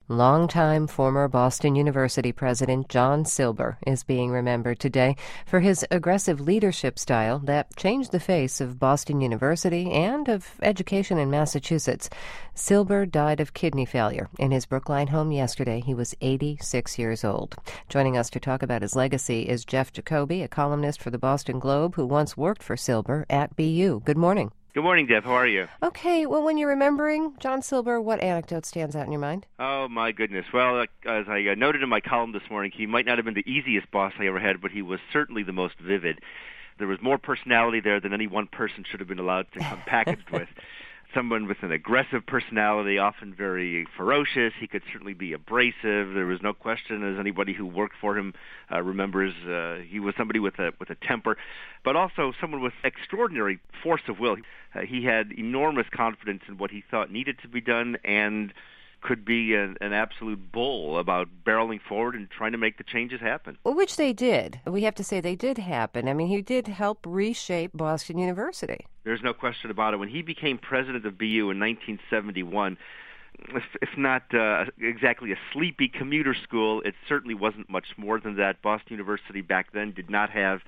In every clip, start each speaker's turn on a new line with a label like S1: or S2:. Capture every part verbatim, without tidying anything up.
S1: Longtime former Boston University president John Silber is being remembered today for his aggressive leadership style that changed the face of Boston University and of education in Massachusetts. Silber died of kidney failure in his Brookline home yesterday. He was eighty-six years old. Joining us to talk about his legacy is Jeff Jacoby, a columnist for the Boston Globe who once worked for Silber at B U. Good morning.
S2: Good morning, Deb. How are you?
S1: Okay, well, when you're remembering John Silber, what anecdote stands out in your mind?
S2: Oh, my goodness. Well, as I noted in my column this morning, he might not have been the easiest boss I ever had, but he was certainly the most vivid. There was more personality there than any one person should have been allowed to come packaged with. Someone with an aggressive personality, often very ferocious. He could certainly be abrasive. There was no question, as anybody who worked for him uh, remembers, uh, he was somebody with a with a temper, but also someone with extraordinary force of will. Uh, he had enormous confidence in what he thought needed to be done and could be an, an absolute bull about barreling forward and trying to make the changes happen.
S1: Which they did. We have to say they did happen. I mean, he did help reshape Boston University.
S2: There's no question about it. When he became president of B U in nineteen seventy-one, if, if not uh, exactly a sleepy commuter school, it certainly wasn't much more than that. Boston University back then did not have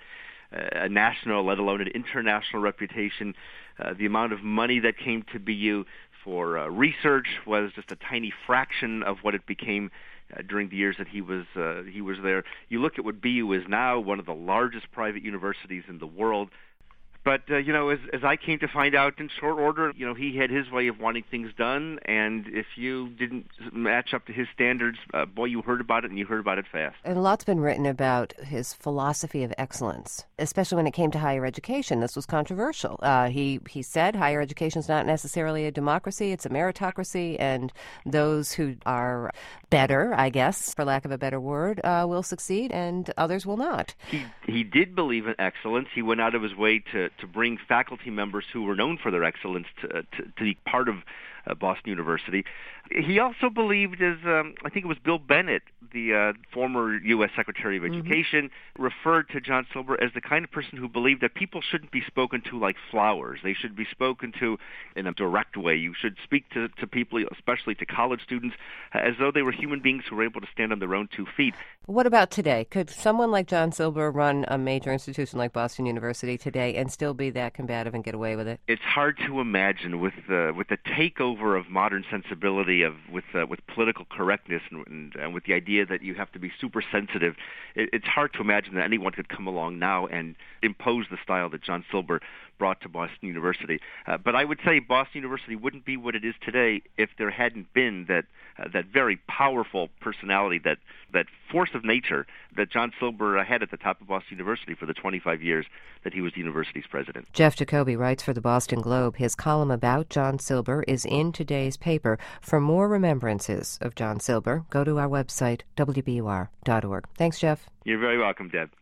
S2: a national, let alone an international reputation. Uh, the amount of money that came to B U for uh, research was just a tiny fraction of what it became uh, during the years that he was uh, he was there. You look at what B U is now, one of the largest private universities in the world. But, uh, you know, as, as I came to find out in short order, you know, he had his way of wanting things done, and if you didn't match up to his standards, uh, boy, you heard about it, and you heard about it fast.
S1: And a lot's been written about his philosophy of excellence, especially when it came to higher education. This was controversial. Uh, he, he said higher education is not necessarily a democracy, it's a meritocracy, and those who are better, I guess, for lack of a better word, uh, will succeed, and others will not.
S2: He, he did believe in excellence. He went out of his way to to bring faculty members who were known for their excellence to, to, to be part of uh, Boston University. He also believed, as um, I think it was Bill Bennett, the uh, former U S Secretary of Education, mm-hmm. referred to John Silber as the kind of person who believed that people shouldn't be spoken to like flowers. They should be spoken to in a direct way. You should speak to, to people, especially to college students, uh, as though they were human beings who were able to stand on their own two feet.
S1: What about today? Could someone like John Silber run a major institution like Boston University today and still be that combative and get away with it?
S2: It's hard to imagine with uh, with the takeover of modern sensibility, of with uh, with political correctness, and, and, and with the idea that you have to be super sensitive. It, it's hard to imagine that anyone could come along now and impose the style that John Silber brought to Boston University. Uh, but I would say Boston University wouldn't be what it is today if there hadn't been that uh, that very powerful personality, that that force of nature that John Silber uh, had at the top of Boston University for the twenty-five years that he was the university's president.
S1: Jeff Jacoby writes for the Boston Globe. His column about John Silber is in today's paper. For more remembrances of John Silber, go to our website, W B U R dot org. Thanks, Jeff.
S2: You're very welcome, Deb.